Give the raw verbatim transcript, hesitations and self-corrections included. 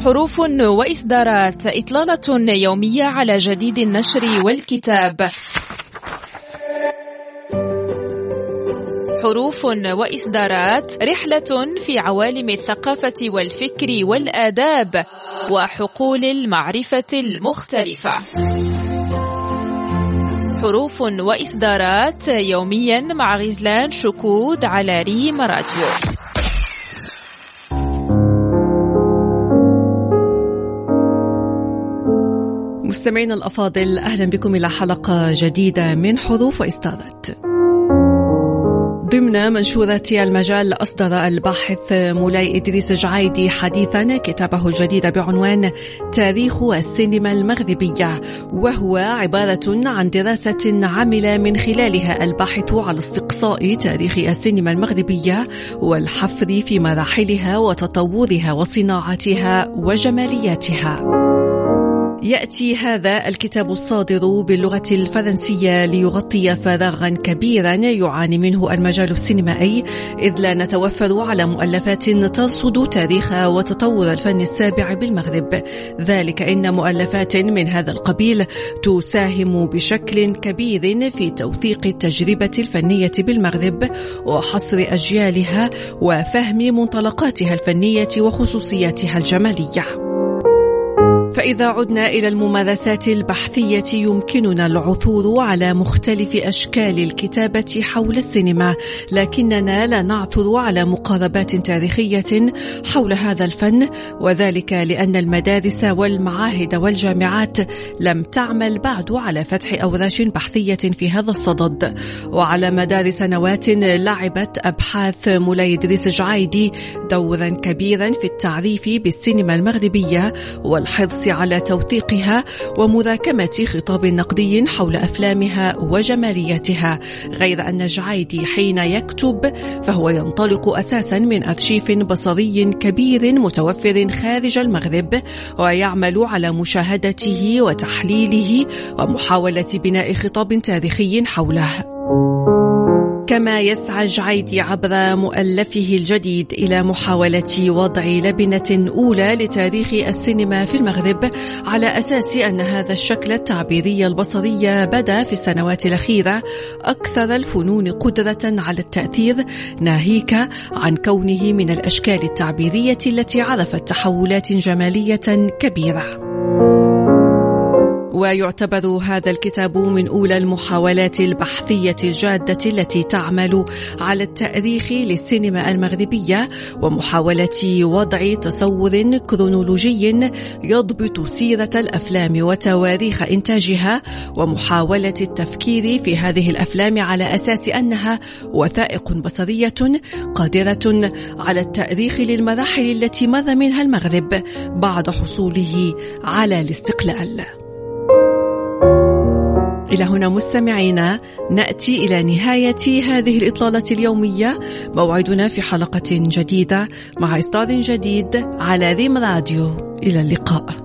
حروف وإصدارات، إطلالة يومية على جديد النشر والكتاب. حروف وإصدارات، رحلة في عوالم الثقافة والفكر والآداب وحقول المعرفة المختلفة. حروف وإصدارات يوميا مع غزلان شكود على ريم راديو. مستمعين الأفاضل، أهلا بكم إلى حلقة جديدة من حروف وإصدارات. ضمن منشورات المجال، أصدر الباحث مولاي إدريس جعيدي حديثا كتابه الجديد بعنوان تاريخ السينما المغربية، وهو عبارة عن دراسة عمل من خلالها الباحث على استقصاء تاريخ السينما المغربية والحفر في مراحلها وتطورها وصناعتها وجمالياتها. يأتي هذا الكتاب الصادر باللغة الفرنسية ليغطي فراغا كبيرا يعاني منه المجال السينمائي، إذ لا نتوفر على مؤلفات ترصد تاريخ وتطور الفن السابع بالمغرب. ذلك إن مؤلفات من هذا القبيل تساهم بشكل كبير في توثيق التجربة الفنية بالمغرب وحصر أجيالها وفهم منطلقاتها الفنية وخصوصياتها الجمالية. فإذا عدنا إلى الممارسات البحثية، يمكننا العثور على مختلف أشكال الكتابة حول السينما، لكننا لا نعثر على مقاربات تاريخية حول هذا الفن، وذلك لأن المدارس والمعاهد والجامعات لم تعمل بعد على فتح أوراش بحثية في هذا الصدد. وعلى مدار سنوات لعبت أبحاث مولاي إدريس جعيدي دورا كبيرا في التعريف بالسينما المغربية والحرص على توثيقها ومراكمة خطاب نقدي حول أفلامها وجمالياتها، غير أن جعيدي حين يكتب فهو ينطلق أساسا من أرشيف بصري كبير متوفر خارج المغرب، ويعمل على مشاهدته وتحليله ومحاولة بناء خطاب تاريخي حوله. كما يسعى جعيدي عبر مؤلفه الجديد إلى محاولة وضع لبنة أولى لتاريخ السينما في المغرب، على أساس أن هذا الشكل التعبيري البصري بدأ في السنوات الأخيرة أكثر الفنون قدرة على التأثير، ناهيك عن كونه من الأشكال التعبيرية التي عرفت تحولات جمالية كبيرة. ويعتبر هذا الكتاب من أولى المحاولات البحثية الجادة التي تعمل على التأريخ للسينما المغربية ومحاولة وضع تصور كرونولوجي يضبط سيرة الأفلام وتواريخ إنتاجها، ومحاولة التفكير في هذه الأفلام على أساس أنها وثائق بصرية قادرة على التأريخ للمراحل التي مر منها المغرب بعد حصوله على الاستقلال. إلى هنا مستمعينا نأتي إلى نهاية هذه الإطلالة اليومية. موعدنا في حلقة جديدة مع إصدار جديد على ريم راديو. إلى اللقاء.